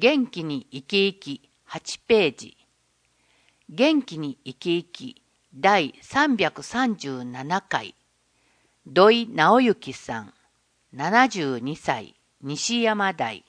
元気に生き生き8ページ。元気に生き生き第337回。土井直之さん、72歳、西山台。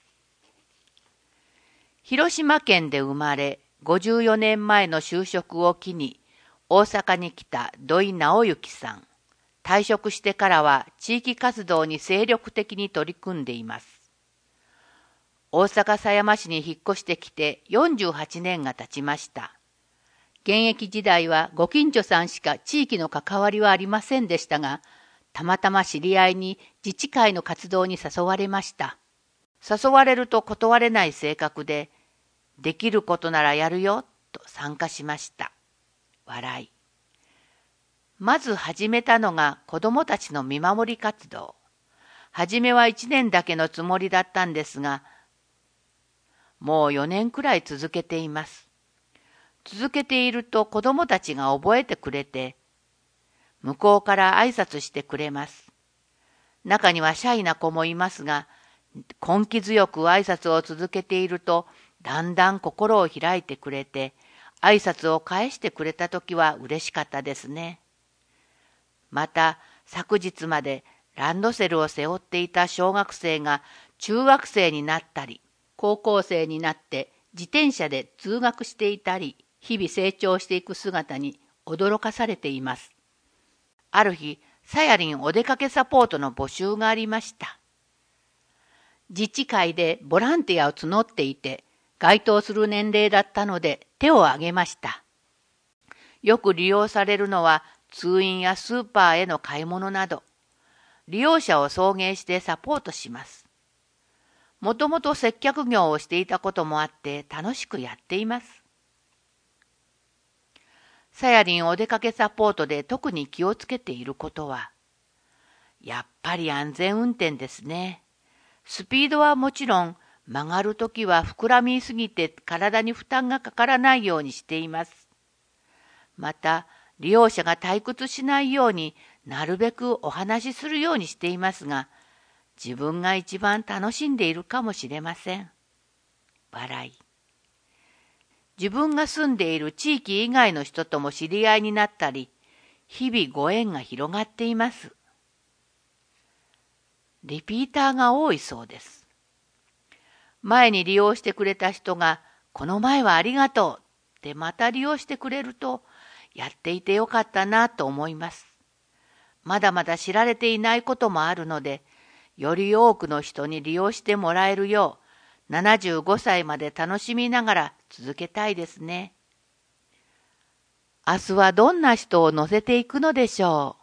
広島県で生まれ、54年前の就職を機に大阪に来た土井直之さん。退職してからは地域活動に精力的に取り組んでいます。大阪狭山市に引っ越してきて48年が経ちました。現役時代はご近所さんしか地域の関わりはありませんでしたが、たまたま知り合いに自治会の活動に誘われました。誘われると断れない性格で、できることならやるよと参加しました。笑い。まず始めたのが子どもたちの見守り活動。はじめは1年だけのつもりだったんですが、もう4年くらい続けています。続けていると子どもたちが覚えてくれて、向こうから挨拶してくれます。中にはシャイな子もいますが、根気強く挨拶を続けていると、だんだん心を開いてくれて、挨拶を返してくれたときは嬉しかったですね。また、昨日までランドセルを背負っていた小学生が中学生になったり、高校生になって自転車で通学していたり、日々成長していく姿に驚かされています。ある日、さやりんお出かけサポートの募集がありました。自治会でボランティアを募っていて、該当する年齢だったので手を挙げました。よく利用されるのは通院やスーパーへの買い物など、利用者を送迎してサポートします。もともと接客業をしていたこともあって楽しくやっています。さやりんお出かけサポートで特に気をつけていることは、やっぱり安全運転ですね。スピードはもちろん、曲がるときは膨らみすぎて体に負担がかからないようにしています。また、利用者が退屈しないようになるべくお話しするようにしていますが、自分が一番楽しんでいるかもしれません。笑い。自分が住んでいる地域以外の人とも知り合いになったり、日々ご縁が広がっています。リピーターが多いそうです。前に利用してくれた人が、この前はありがとうってまた利用してくれると、やっていてよかったなと思います。まだまだ知られていないこともあるので、より多くの人に利用してもらえるよう、75歳まで楽しみながら続けたいですね。明日はどんな人を乗せていくのでしょう。